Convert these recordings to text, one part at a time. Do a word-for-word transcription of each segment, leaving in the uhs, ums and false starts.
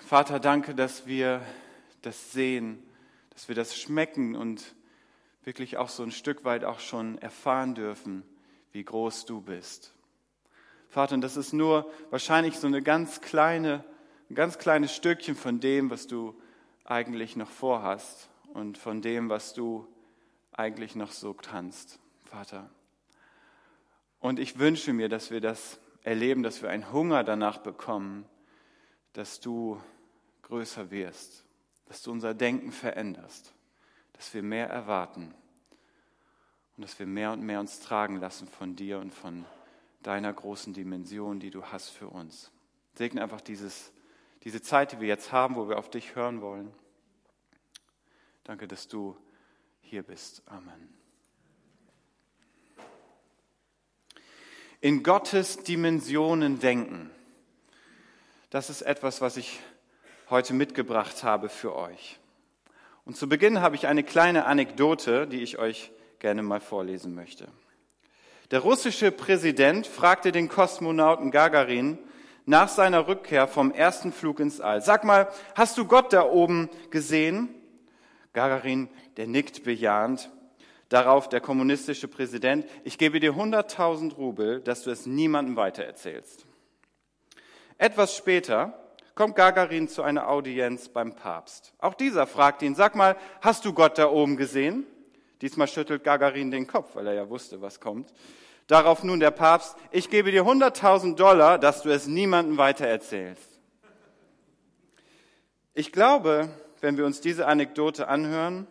Vater, danke, dass wir das sehen, dass wir das schmecken und wirklich auch so ein Stück weit auch schon erfahren dürfen, wie groß du bist. Vater, und das ist nur wahrscheinlich so eine ganz kleine, ein ganz kleines Stückchen von dem, was du eigentlich noch vorhast und von dem, was du eigentlich noch so kannst, Vater. Und ich wünsche mir, dass wir das erleben, dass wir einen Hunger danach bekommen, dass du größer wirst, dass du unser Denken veränderst, dass wir mehr erwarten und dass wir mehr und mehr uns tragen lassen von dir und von deiner großen Dimension, die du hast für uns. Segne einfach dieses, diese Zeit, die wir jetzt haben, wo wir auf dich hören wollen. Danke, dass du hier bist. Amen. In Gottes Dimensionen denken. Das ist etwas, was ich heute mitgebracht habe für euch. Und zu Beginn habe ich eine kleine Anekdote, die ich euch gerne mal vorlesen möchte. Der russische Präsident fragte den Kosmonauten Gagarin nach seiner Rückkehr vom ersten Flug ins All: Sag mal, hast du Gott da oben gesehen? Gagarin, der nickt bejahend. Darauf der kommunistische Präsident: Ich gebe dir hunderttausend Rubel, dass du es niemandem weitererzählst. Etwas später kommt Gagarin zu einer Audienz beim Papst. Auch dieser fragt ihn: Sag mal, hast du Gott da oben gesehen? Diesmal schüttelt Gagarin den Kopf, weil er ja wusste, was kommt. Darauf nun der Papst: Ich gebe dir hunderttausend Dollar, dass du es niemandem weitererzählst. Ich glaube, wenn wir uns diese Anekdote anhören,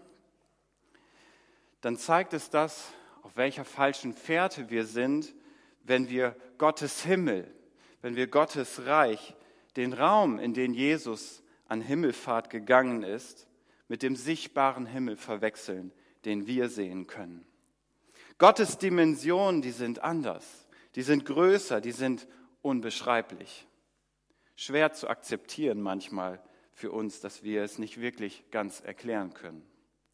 dann zeigt es das, auf welcher falschen Fährte wir sind, wenn wir Gottes Himmel, wenn wir Gottes Reich, den Raum, in den Jesus an Himmelfahrt gegangen ist, mit dem sichtbaren Himmel verwechseln, den wir sehen können. Gottes Dimensionen, die sind anders, die sind größer, die sind unbeschreiblich. Schwer zu akzeptieren manchmal für uns, dass wir es nicht wirklich ganz erklären können.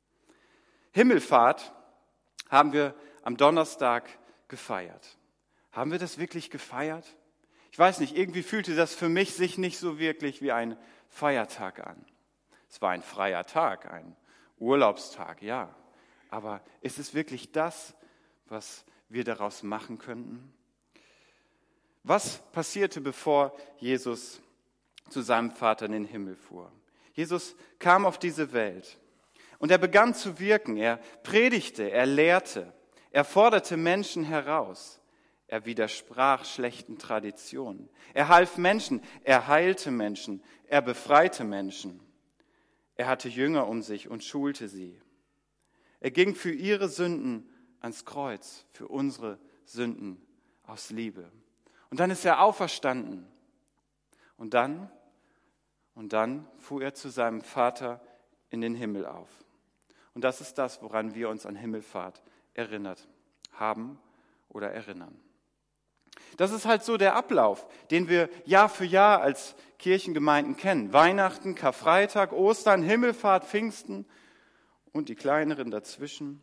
Himmelfahrt haben wir am Donnerstag gefeiert. Haben wir das wirklich gefeiert? Ich weiß nicht, irgendwie fühlte das für mich sich nicht so wirklich wie ein Feiertag an. Es war ein freier Tag, ein Urlaubstag, ja. Aber ist es wirklich das, was wir daraus machen könnten? Was passierte, bevor Jesus zu seinem Vater in den Himmel fuhr? Jesus kam auf diese Welt. Und er begann zu wirken, er predigte, er lehrte, er forderte Menschen heraus, er widersprach schlechten Traditionen, er half Menschen, er heilte Menschen, er befreite Menschen, er hatte Jünger um sich und schulte sie. Er ging für ihre Sünden ans Kreuz, für unsere Sünden aus Liebe. Und dann ist er auferstanden und dann, und dann fuhr er zu seinem Vater in den Himmel auf. Und das ist das, woran wir uns an Himmelfahrt erinnert haben oder erinnern. Das ist halt so der Ablauf, den wir Jahr für Jahr als Kirchengemeinden kennen. Weihnachten, Karfreitag, Ostern, Himmelfahrt, Pfingsten und die kleineren dazwischen.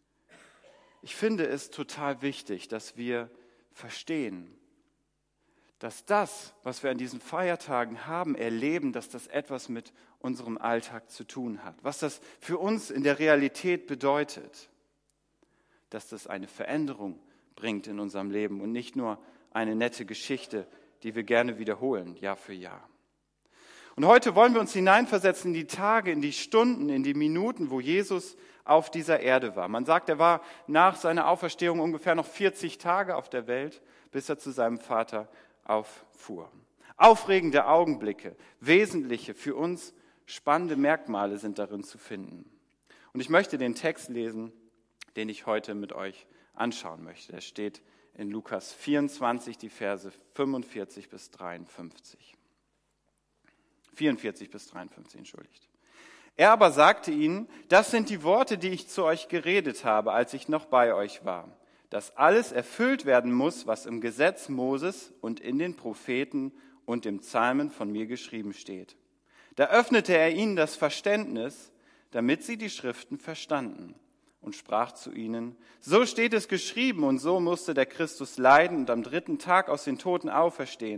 Ich finde es total wichtig, dass wir verstehen, dass das, was wir an diesen Feiertagen haben, erleben, dass das etwas mit unserem Alltag zu tun hat. Was das für uns in der Realität bedeutet. Dass das eine Veränderung bringt in unserem Leben und nicht nur eine nette Geschichte, die wir gerne wiederholen, Jahr für Jahr. Und heute wollen wir uns hineinversetzen in die Tage, in die Stunden, in die Minuten, wo Jesus auf dieser Erde war. Man sagt, er war nach seiner Auferstehung ungefähr noch vierzig Tage auf der Welt, bis er zu seinem Vater auffuhr. Aufregende Augenblicke, wesentliche, für uns spannende Merkmale sind darin zu finden. Und ich möchte den Text lesen, den ich heute mit euch anschauen möchte. Der steht in Lukas vierundzwanzig, die Verse fünfundvierzig bis dreiundfünfzig. vierundvierzig bis dreiundfünfzig, entschuldigt. Er aber sagte ihnen: Das sind die Worte, die ich zu euch geredet habe, als ich noch bei euch war. Dass alles erfüllt werden muss, was im Gesetz Moses und in den Propheten und im Psalmen von mir geschrieben steht. Da öffnete er ihnen das Verständnis, damit sie die Schriften verstanden, und sprach zu ihnen: So steht es geschrieben, und so musste der Christus leiden und am dritten Tag aus den Toten auferstehen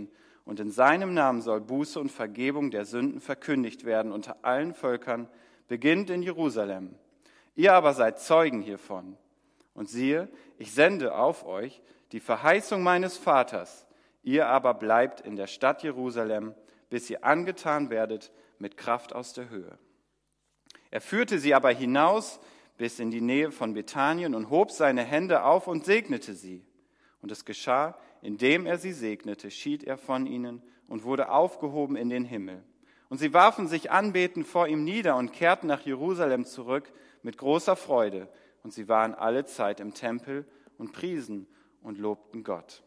Und in seinem Namen soll Buße und Vergebung der Sünden verkündigt werden unter allen Völkern, beginnend in Jerusalem. Ihr aber seid Zeugen hiervon. Und siehe, ich sende auf euch die Verheißung meines Vaters. Ihr aber bleibt in der Stadt Jerusalem, bis ihr angetan werdet mit Kraft aus der Höhe. Er führte sie aber hinaus bis in die Nähe von Bethanien und hob seine Hände auf und segnete sie. Und es geschah, indem er sie segnete, schied er von ihnen und wurde aufgehoben in den Himmel. Und sie warfen sich anbetend vor ihm nieder und kehrten nach Jerusalem zurück mit großer Freude. Und sie waren alle Zeit im Tempel und priesen und lobten Gott.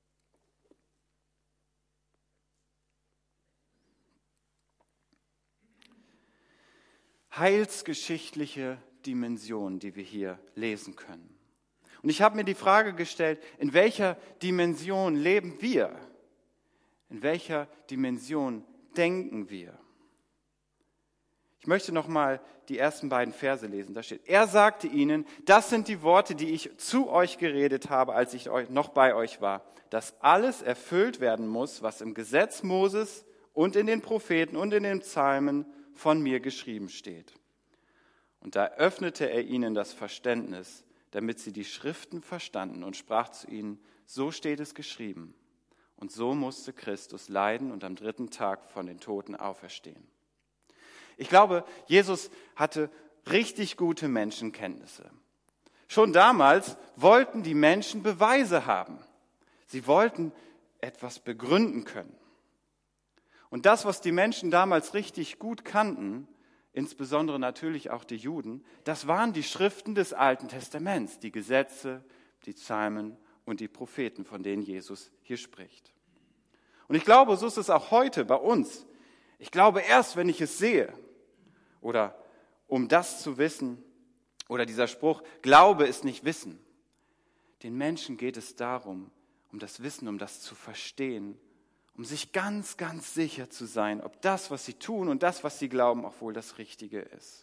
Heilsgeschichtliche Dimension, die wir hier lesen können. Und ich habe mir die Frage gestellt, in welcher Dimension leben wir? In welcher Dimension denken wir? Ich möchte nochmal die ersten beiden Verse lesen. Da steht, er sagte ihnen, das sind die Worte, die ich zu euch geredet habe, als ich noch bei euch war, dass alles erfüllt werden muss, was im Gesetz Moses und in den Propheten und in den Psalmen von mir geschrieben steht. Und da öffnete er ihnen das Verständnis, damit sie die Schriften verstanden und sprach zu ihnen, so steht es geschrieben. Und so musste Christus leiden und am dritten Tag von den Toten auferstehen. Ich glaube, Jesus hatte richtig gute Menschenkenntnisse. Schon damals wollten die Menschen Beweise haben. Sie wollten etwas begründen können. Und das, was die Menschen damals richtig gut kannten, insbesondere natürlich auch die Juden, das waren die Schriften des Alten Testaments, die Gesetze, die Psalmen und die Propheten, von denen Jesus hier spricht. Und ich glaube, so ist es auch heute bei uns. Ich glaube erst, wenn ich es sehe, oder um das zu wissen, oder dieser Spruch, Glaube ist nicht Wissen. Den Menschen geht es darum, um das Wissen, um das zu verstehen, um sich ganz, ganz sicher zu sein, ob das, was sie tun und das, was sie glauben, auch wohl das Richtige ist.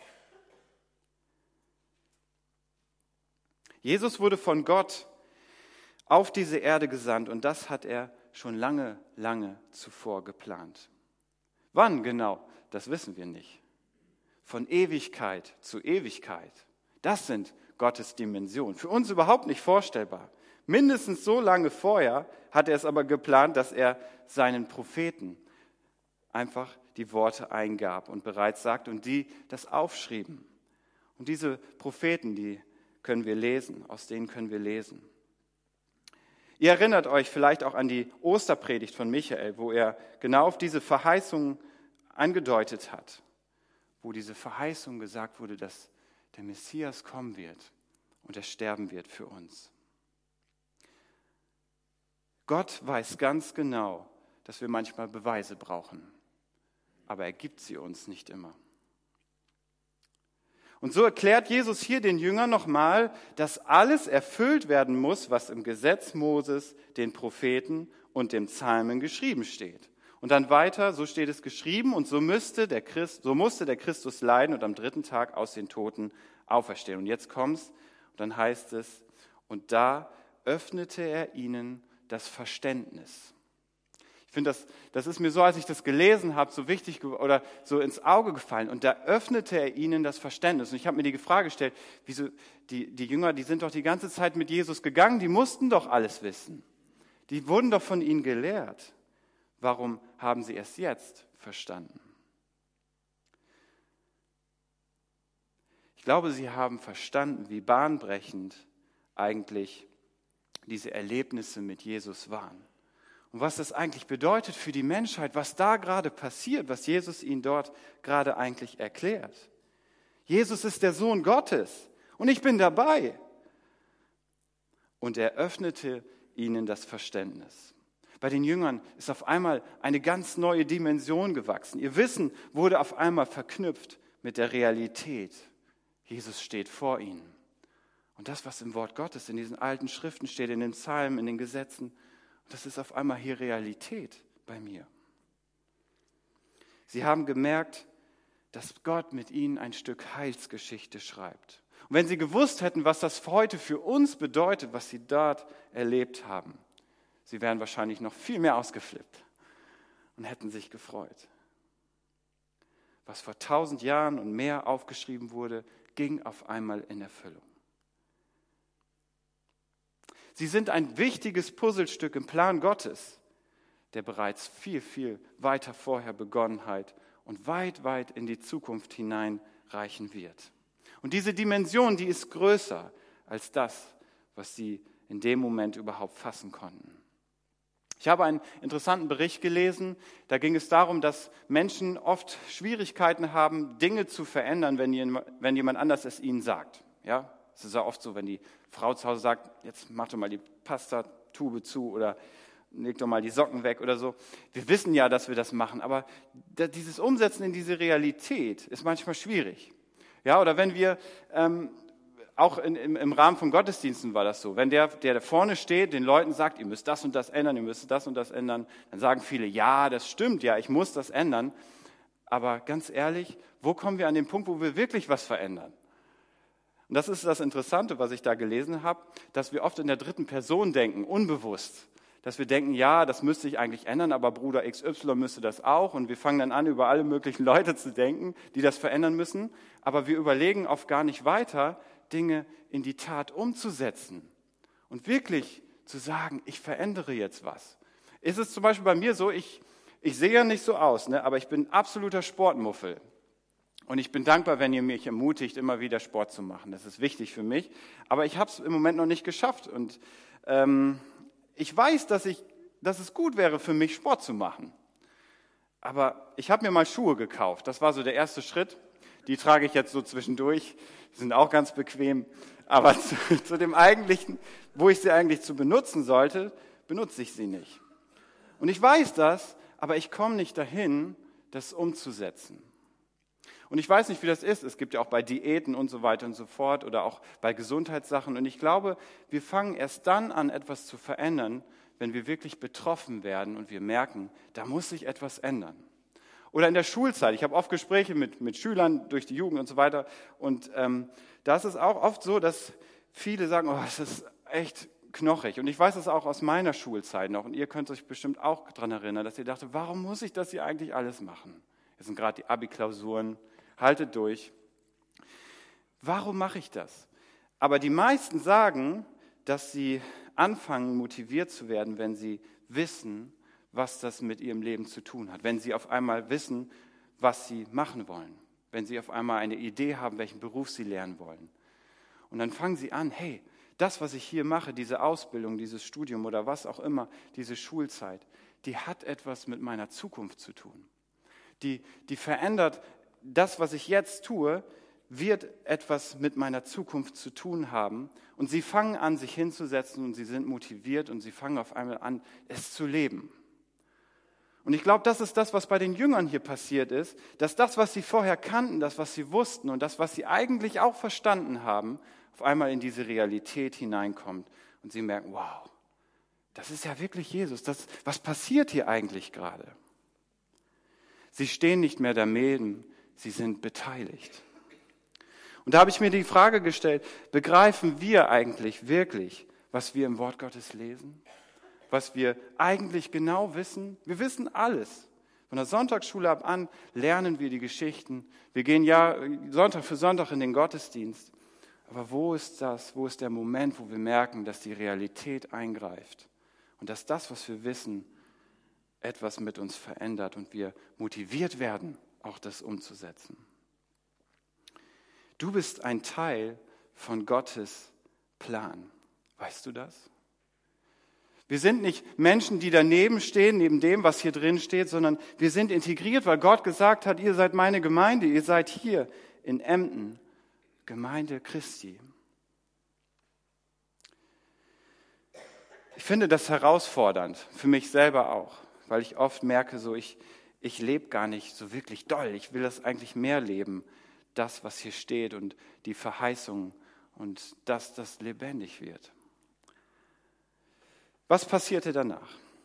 Jesus wurde von Gott auf diese Erde gesandt und das hat er schon lange, lange zuvor geplant. Wann genau, das wissen wir nicht. Von Ewigkeit zu Ewigkeit, das sind Gottes Dimensionen. Für uns überhaupt nicht vorstellbar. Mindestens so lange vorher hat er es aber geplant, dass er seinen Propheten einfach die Worte eingab und bereits sagt und die das aufschrieben. Und diese Propheten, die können wir lesen, aus denen können wir lesen. Ihr erinnert euch vielleicht auch an die Osterpredigt von Michael, wo er genau auf diese Verheißung angedeutet hat, wo diese Verheißung gesagt wurde, dass der Messias kommen wird und er sterben wird für uns. Gott weiß ganz genau, dass wir manchmal Beweise brauchen, aber er gibt sie uns nicht immer. Und so erklärt Jesus hier den Jüngern nochmal, dass alles erfüllt werden muss, was im Gesetz Moses, den Propheten und dem Psalmen geschrieben steht. Und dann weiter, so steht es geschrieben, und so, müsste der Christ, so musste der Christus leiden und am dritten Tag aus den Toten auferstehen. Und jetzt kommt's, und dann heißt es, und da öffnete er ihnen das Verständnis. Ich finde, das, das ist mir so, als ich das gelesen habe, so wichtig oder so ins Auge gefallen. Und da öffnete er ihnen das Verständnis. Und ich habe mir die Frage gestellt, wieso die, die Jünger, die sind doch die ganze Zeit mit Jesus gegangen, die mussten doch alles wissen. Die wurden doch von ihnen gelehrt. Warum haben sie es jetzt verstanden? Ich glaube, sie haben verstanden, wie bahnbrechend eigentlich diese Erlebnisse mit Jesus waren. Und was das eigentlich bedeutet für die Menschheit, was da gerade passiert, was Jesus ihnen dort gerade eigentlich erklärt. Jesus ist der Sohn Gottes und ich bin dabei. Und er öffnete ihnen das Verständnis. Bei den Jüngern ist auf einmal eine ganz neue Dimension gewachsen. Ihr Wissen wurde auf einmal verknüpft mit der Realität. Jesus steht vor ihnen. Und das, was im Wort Gottes, in diesen alten Schriften steht, in den Psalmen, in den Gesetzen, das ist auf einmal hier Realität bei mir. Sie haben gemerkt, dass Gott mit ihnen ein Stück Heilsgeschichte schreibt. Und wenn sie gewusst hätten, was das heute für uns bedeutet, was sie dort erlebt haben, sie wären wahrscheinlich noch viel mehr ausgeflippt. und hätten sich gefreut. Was vor tausend Jahren und mehr aufgeschrieben wurde, ging auf einmal in Erfüllung. Sie sind ein wichtiges Puzzlestück im Plan Gottes, der bereits viel, viel weiter vorher begonnen hat und weit, weit in die Zukunft hineinreichen wird. Und diese Dimension, die ist größer als das, was sie in dem Moment überhaupt fassen konnten. Ich habe einen interessanten Bericht gelesen, da ging es darum, dass Menschen oft Schwierigkeiten haben, Dinge zu verändern, wenn jemand anders es ihnen sagt. Ja, es ist ja oft so, wenn die Frau zu Hause sagt, jetzt mach doch mal die Pastatube zu oder leg doch mal die Socken weg oder so. Wir wissen ja, dass wir das machen, aber dieses Umsetzen in diese Realität ist manchmal schwierig. Ja, oder wenn wir, ähm, auch in, im, im Rahmen von Gottesdiensten war das so, wenn der, der da vorne steht, den Leuten sagt, ihr müsst das und das ändern, ihr müsst das und das ändern, dann sagen viele, ja, das stimmt, ja, ich muss das ändern. Aber ganz ehrlich, wo kommen wir an den Punkt, wo wir wirklich was verändern? Und das ist das Interessante, was ich da gelesen habe, dass wir oft in der dritten Person denken, unbewusst. Dass wir denken, ja, das müsste ich eigentlich ändern, aber Bruder X Y müsste das auch. Und wir fangen dann an, über alle möglichen Leute zu denken, die das verändern müssen. Aber wir überlegen oft gar nicht weiter, Dinge in die Tat umzusetzen. Und wirklich zu sagen, ich verändere jetzt was. Ist es zum Beispiel bei mir so, ich, ich sehe ja nicht so aus, ne, aber ich bin ein absoluter Sportmuffel. Und ich bin dankbar, wenn ihr mich ermutigt, immer wieder Sport zu machen. Das ist wichtig für mich. Aber ich habe es im Moment noch nicht geschafft. Und ähm, ich weiß, dass, ich, dass es gut wäre für mich, Sport zu machen. Aber ich habe mir mal Schuhe gekauft. Das war so der erste Schritt. Die trage ich jetzt so zwischendurch. Die sind auch ganz bequem. Aber zu, zu dem eigentlichen, wo ich sie eigentlich zu benutzen sollte, benutze ich sie nicht. Und ich weiß das, aber ich komme nicht dahin, das umzusetzen. Und ich weiß nicht, wie das ist. Es gibt ja auch bei Diäten und so weiter und so fort oder auch bei Gesundheitssachen. Und ich glaube, wir fangen erst dann an, etwas zu verändern, wenn wir wirklich betroffen werden und wir merken, da muss sich etwas ändern. Oder in der Schulzeit. Ich habe oft Gespräche mit, mit Schülern durch die Jugend und so weiter. Und ähm, da ist es auch oft so, dass viele sagen, oh, das ist echt knochig. Und ich weiß es auch aus meiner Schulzeit noch. Und ihr könnt euch bestimmt auch daran erinnern, dass ihr dachtet, warum muss ich das hier eigentlich alles machen? Jetzt sind gerade die Abi-Klausuren. Haltet durch. Warum mache ich das? Aber die meisten sagen, dass sie anfangen, motiviert zu werden, wenn sie wissen, was das mit ihrem Leben zu tun hat. Wenn sie auf einmal wissen, was sie machen wollen. Wenn sie auf einmal eine Idee haben, welchen Beruf sie lernen wollen. Und dann fangen sie an, hey, das, was ich hier mache, diese Ausbildung, dieses Studium oder was auch immer, diese Schulzeit, die hat etwas mit meiner Zukunft zu tun. Die, die verändert das, was ich jetzt tue, wird etwas mit meiner Zukunft zu tun haben. Und sie fangen an, sich hinzusetzen und sie sind motiviert und sie fangen auf einmal an, es zu leben. Und ich glaube, das ist das, was bei den Jüngern hier passiert ist, dass das, was sie vorher kannten, das, was sie wussten und das, was sie eigentlich auch verstanden haben, auf einmal in diese Realität hineinkommt. Und sie merken, wow, das ist ja wirklich Jesus. Das, was passiert hier eigentlich gerade? Sie stehen nicht mehr daneben, sie sind beteiligt. Und da habe ich mir die Frage gestellt, begreifen wir eigentlich wirklich, was wir im Wort Gottes lesen? Was wir eigentlich genau wissen? Wir wissen alles. Von der Sonntagsschule ab an lernen wir die Geschichten. Wir gehen ja Sonntag für Sonntag in den Gottesdienst. Aber wo ist das? Wo ist der Moment, wo wir merken, dass die Realität eingreift? Und dass das, was wir wissen, etwas mit uns verändert und wir motiviert werden, auch das umzusetzen. Du bist ein Teil von Gottes Plan. Weißt du das? Wir sind nicht Menschen, die daneben stehen, neben dem, was hier drin steht, sondern wir sind integriert, weil Gott gesagt hat, ihr seid meine Gemeinde, ihr seid hier in Emden, Gemeinde Christi. Ich finde das herausfordernd, für mich selber auch, weil ich oft merke, so ich Ich lebe gar nicht so wirklich doll. Ich will das eigentlich mehr leben, das, was hier steht und die Verheißung und dass das lebendig wird. Was passierte danach?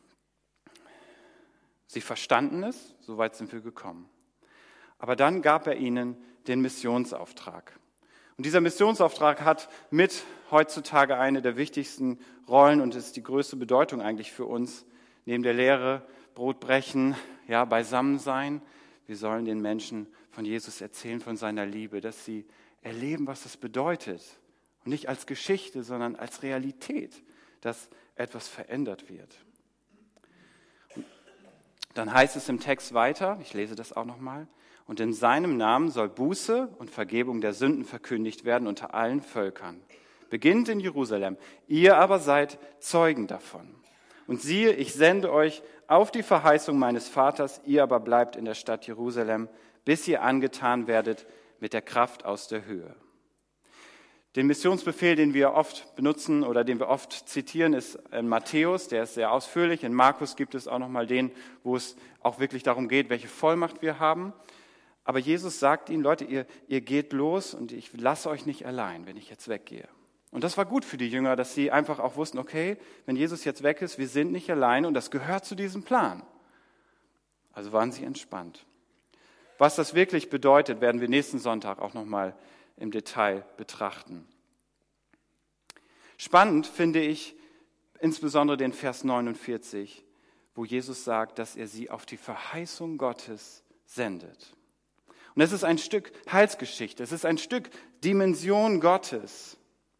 Sie verstanden es, soweit sind wir gekommen. Aber dann gab er ihnen den Missionsauftrag. Und dieser Missionsauftrag hat mit heutzutage eine der wichtigsten Rollen und ist die größte Bedeutung eigentlich für uns, neben der Lehre Brot brechen, ja, beisammen sein. Wir sollen den Menschen von Jesus erzählen, von seiner Liebe, dass sie erleben, was es bedeutet. Und nicht als Geschichte, sondern als Realität, dass etwas verändert wird. Und dann heißt es im Text weiter, ich lese das auch nochmal, und in seinem Namen soll Buße und Vergebung der Sünden verkündigt werden unter allen Völkern. Beginnt in Jerusalem, ihr aber seid Zeugen davon. Und siehe, ich sende euch auf die Verheißung meines Vaters, ihr aber bleibt in der Stadt Jerusalem, bis ihr angetan werdet mit der Kraft aus der Höhe. Den Missionsbefehl, den wir oft benutzen oder den wir oft zitieren, ist in Matthäus, der ist sehr ausführlich. In Markus gibt es auch nochmal den, wo es auch wirklich darum geht, welche Vollmacht wir haben. Aber Jesus sagt ihnen, Leute, ihr, ihr geht los und ich lasse euch nicht allein, wenn ich jetzt weggehe. Und das war gut für die Jünger, dass sie einfach auch wussten, okay, wenn Jesus jetzt weg ist, wir sind nicht allein und das gehört zu diesem Plan. Also waren sie entspannt. Was das wirklich bedeutet, werden wir nächsten Sonntag auch nochmal im Detail betrachten. Spannend finde ich insbesondere den Vers neunundvierzig, wo Jesus sagt, dass er sie auf die Verheißung Gottes sendet. Und es ist ein Stück Heilsgeschichte, es ist ein Stück Dimension Gottes,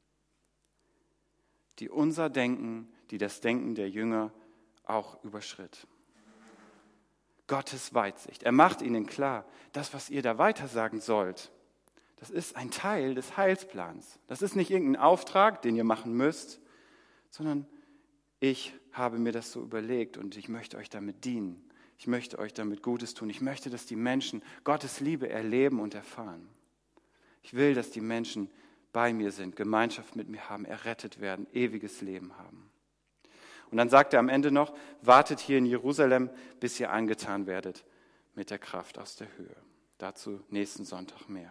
die unser Denken, die das Denken der Jünger auch überschritt. Gottes Weitsicht. Er macht ihnen klar, das, was ihr da weitersagen sollt, das ist ein Teil des Heilsplans. Das ist nicht irgendein Auftrag, den ihr machen müsst, sondern ich habe mir das so überlegt und ich möchte euch damit dienen. Ich möchte euch damit Gutes tun. Ich möchte, dass die Menschen Gottes Liebe erleben und erfahren. Ich will, dass die Menschen bei mir sind, Gemeinschaft mit mir haben, errettet werden, ewiges Leben haben. Und dann sagt er am Ende noch, wartet hier in Jerusalem, bis ihr angetan werdet mit der Kraft aus der Höhe. Dazu nächsten Sonntag mehr.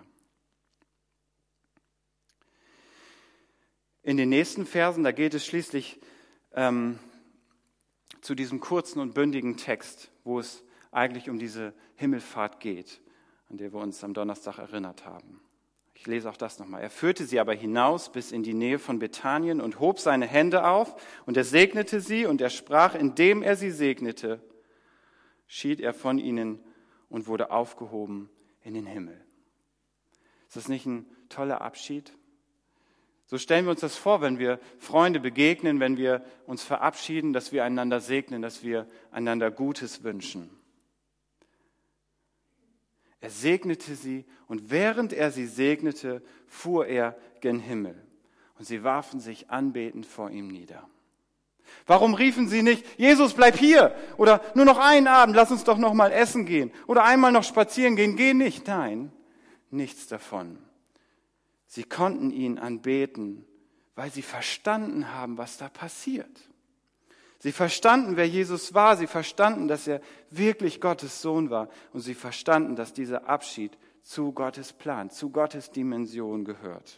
In den nächsten Versen, da geht es schließlich ähm, zu diesem kurzen und bündigen Text, wo es eigentlich um diese Himmelfahrt geht, an der wir uns am Donnerstag erinnert haben. Ich lese auch das nochmal. Er führte sie aber hinaus bis in die Nähe von Bethanien und hob seine Hände auf und er segnete sie und er sprach, indem er sie segnete, schied er von ihnen und wurde aufgehoben in den Himmel. Ist das nicht ein toller Abschied? So stellen wir uns das vor, wenn wir Freunde begegnen, wenn wir uns verabschieden, dass wir einander segnen, dass wir einander Gutes wünschen. Er segnete sie und während er sie segnete, fuhr er gen Himmel und sie warfen sich anbetend vor ihm nieder. Warum riefen sie nicht, Jesus, bleib hier oder nur noch einen Abend, lass uns doch noch mal essen gehen oder einmal noch spazieren gehen, geh nicht. Nein, nichts davon. Sie konnten ihn anbeten, weil sie verstanden haben, was da passiert. Sie verstanden, wer Jesus war. Sie verstanden, dass er wirklich Gottes Sohn war. Und sie verstanden, dass dieser Abschied zu Gottes Plan, zu Gottes Dimension gehört.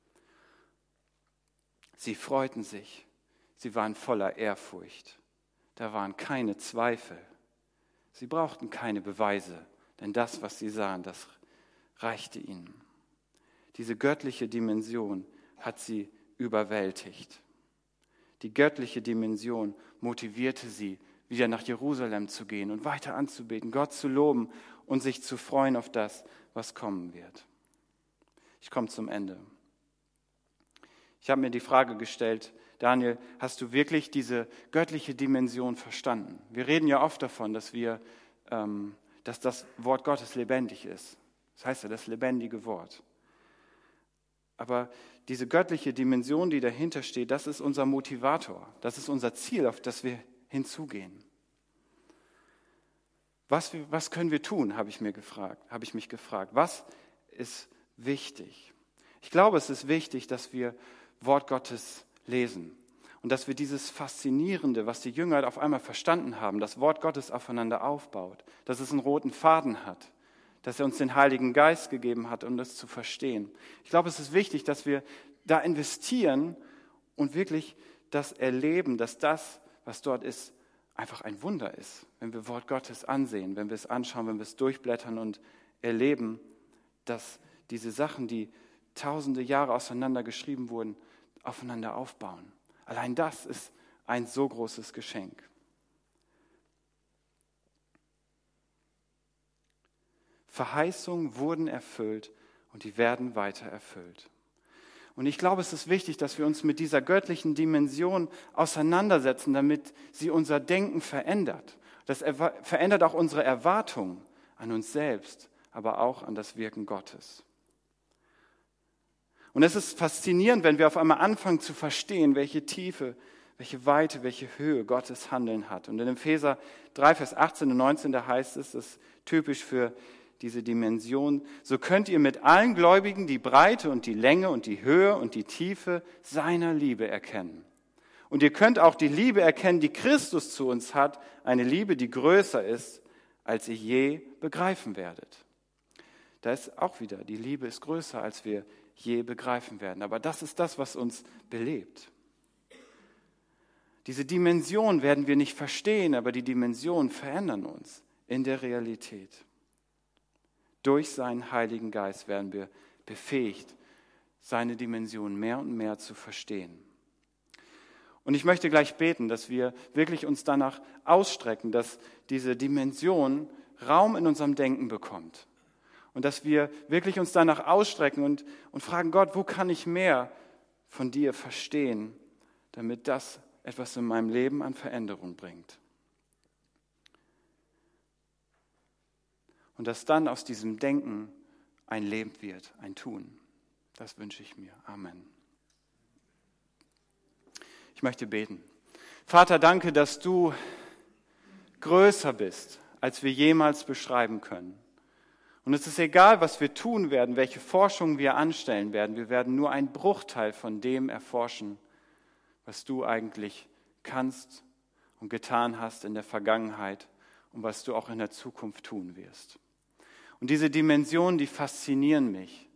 Sie freuten sich. Sie waren voller Ehrfurcht. Da waren keine Zweifel. Sie brauchten keine Beweise, denn das, was sie sahen, das reichte ihnen. Diese göttliche Dimension hat sie überwältigt. Die göttliche Dimension motivierte sie, wieder nach Jerusalem zu gehen und weiter anzubeten, Gott zu loben und sich zu freuen auf das, was kommen wird. Ich komme zum Ende. Ich habe mir die Frage gestellt, Daniel, hast du wirklich diese göttliche Dimension verstanden? Wir reden ja oft davon, dass wir, ähm, dass das Wort Gottes lebendig ist. Das heißt ja das lebendige Wort. Aber diese göttliche Dimension, die dahinter steht, das ist unser Motivator. Das ist unser Ziel, auf das wir hinzugehen. Was, was können wir tun, habe ich mir gefragt, habe ich mich gefragt. Was ist wichtig? Ich glaube, es ist wichtig, dass wir Wort Gottes lesen und dass wir dieses Faszinierende, was die Jünger auf einmal verstanden haben, das Wort Gottes aufeinander aufbaut, dass es einen roten Faden hat, dass er uns den Heiligen Geist gegeben hat, um das zu verstehen. Ich glaube, es ist wichtig, dass wir da investieren und wirklich das erleben, dass das, was dort ist, einfach ein Wunder ist. Wenn wir Wort Gottes ansehen, wenn wir es anschauen, wenn wir es durchblättern und erleben, dass diese Sachen, die tausende Jahre auseinander geschrieben wurden, aufeinander aufbauen. Allein das ist ein so großes Geschenk. Verheißungen wurden erfüllt und die werden weiter erfüllt. Und ich glaube, es ist wichtig, dass wir uns mit dieser göttlichen Dimension auseinandersetzen, damit sie unser Denken verändert. Das verändert auch unsere Erwartungen an uns selbst, aber auch an das Wirken Gottes. Und es ist faszinierend, wenn wir auf einmal anfangen zu verstehen, welche Tiefe, welche Weite, welche Höhe Gottes Handeln hat. Und in Epheser drei, Vers achtzehn und neunzehn, da heißt es, das ist typisch für diese Dimension: So könnt ihr mit allen Gläubigen die Breite und die Länge und die Höhe und die Tiefe seiner Liebe erkennen. Und ihr könnt auch die Liebe erkennen, die Christus zu uns hat, eine Liebe, die größer ist, als ihr je begreifen werdet. Da ist auch wieder, die Liebe ist größer, als wir je begreifen werden. Aber das ist das, was uns belebt. Diese Dimension werden wir nicht verstehen, aber die Dimensionen verändern uns in der Realität. Durch seinen Heiligen Geist werden wir befähigt, seine Dimension mehr und mehr zu verstehen. Und ich möchte gleich beten, dass wir wirklich uns danach ausstrecken, dass diese Dimension Raum in unserem Denken bekommt. Und dass wir wirklich uns danach ausstrecken und, und fragen, Gott, wo kann ich mehr von dir verstehen, damit das etwas in meinem Leben an Veränderung bringt. Und dass dann aus diesem Denken ein Leben wird, ein Tun. Das wünsche ich mir. Amen. Ich möchte beten. Vater, danke, dass du größer bist, als wir jemals beschreiben können. Und es ist egal, was wir tun werden, welche Forschung wir anstellen werden. Wir werden nur einen Bruchteil von dem erforschen, was du eigentlich kannst und getan hast in der Vergangenheit und was du auch in der Zukunft tun wirst. Und diese Dimensionen, die faszinieren mich.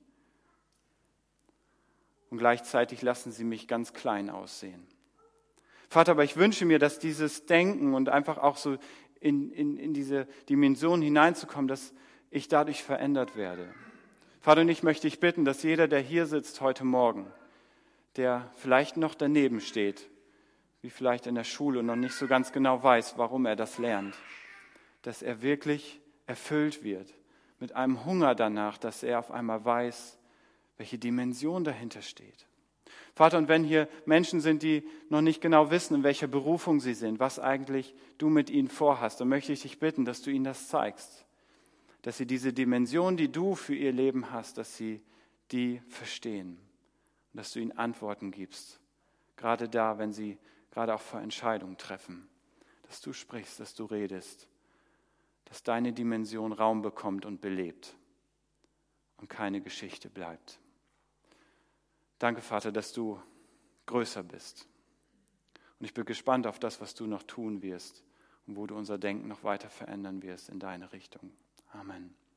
Und gleichzeitig lassen sie mich ganz klein aussehen. Vater, aber ich wünsche mir, dass dieses Denken und einfach auch so in, in, in diese Dimension hineinzukommen, dass ich dadurch verändert werde. Vater, und ich möchte dich bitten, dass jeder, der hier sitzt heute Morgen, der vielleicht noch daneben steht, wie vielleicht in der Schule und noch nicht so ganz genau weiß, warum er das lernt, dass er wirklich erfüllt wird mit einem Hunger danach, dass er auf einmal weiß, welche Dimension dahinter steht. Vater, und wenn hier Menschen sind, die noch nicht genau wissen, in welcher Berufung sie sind, was eigentlich du mit ihnen vorhast, dann möchte ich dich bitten, dass du ihnen das zeigst, dass sie diese Dimension, die du für ihr Leben hast, dass sie die verstehen und dass du ihnen Antworten gibst, gerade da, wenn sie gerade auch vor Entscheidungen treffen, dass du sprichst, dass du redest, dass deine Dimension Raum bekommt und belebt und keine Geschichte bleibt. Danke, Vater, dass du größer bist. Und ich bin gespannt auf das, was du noch tun wirst und wo du unser Denken noch weiter verändern wirst in deine Richtung. Amen.